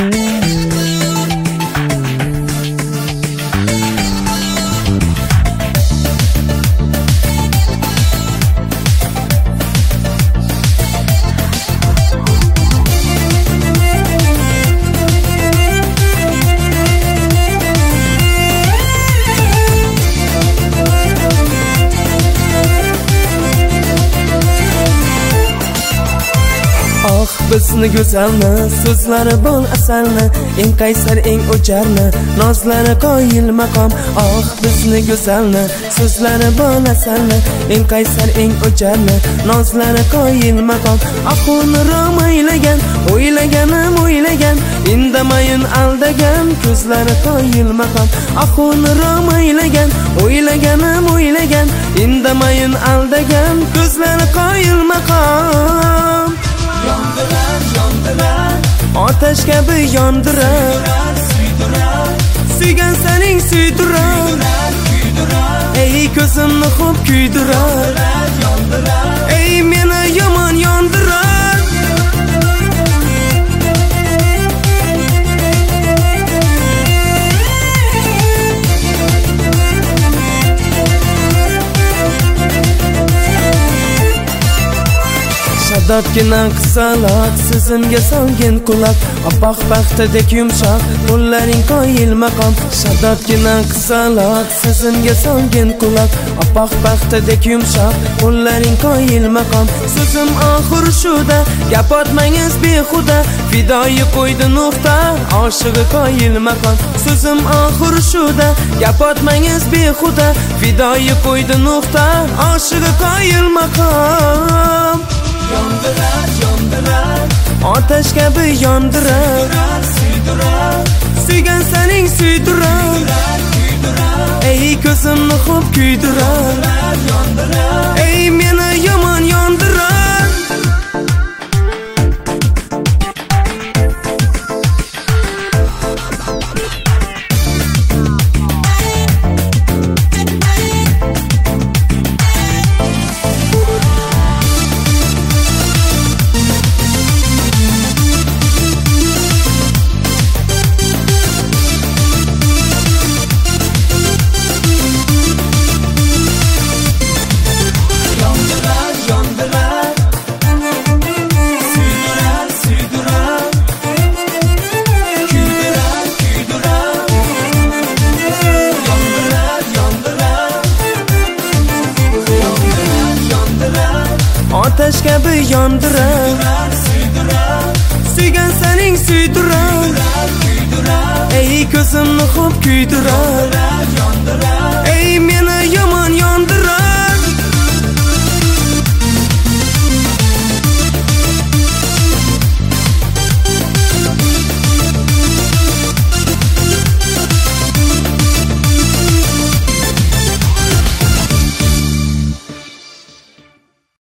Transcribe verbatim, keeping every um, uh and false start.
Bizni go'zalni, so'zlari bol asalni, eng qaysar eng o'jarni, nozlari qoyil maqom. Oh, bizni go'zalni, so'zlari bol asalni, eng qaysar eng o'jarni, nozlari qoyil maqom. Aqulni rom aylagan, o'ylaganim o'ylagan, indamayin aldagan, ko'zlari qoyil maqom. Aqulni rom aylagan, o'ylaganim o'ylagan, indamayin aldagan, ko'zlari qoyil maqom. Yondirar, yondirar, otash kabi yondirar, suydirar, suygan sening suydirar, kuydirar, ey ko'zimni xo'p kuydirar, yondirar, ey meni yomon yondirar. Shaddodgina qizaloq, sizimga solgin quloq, oppoq paxtadek yumshoq, qo'llaring qoyil maqom. Shaddodgina qizaloq, sizimga solgin quloq, oppoq paxtadek yumshoq, qo'llaring qoyil maqom. So'zim oxir shuda, gap otmangiz behuda, fidoyi qo'ydi nuqta, oshig'i qoyil maqom. So'zim oxir shuda, gap otmangiz behuda, fidoyi qo'ydi nuqta, oshig'i qoyil maqom. yondirar, yondirar, otash kabi yondirar, suydirar, suygan sening suydirar, kuydirar, ey ko'zimni xo'p kuydirar, yondirar, ey meni yomon yondirar. Otash kabi yondirar, suygan sening suydirar, ey ko'zimni xo'p kuydirar,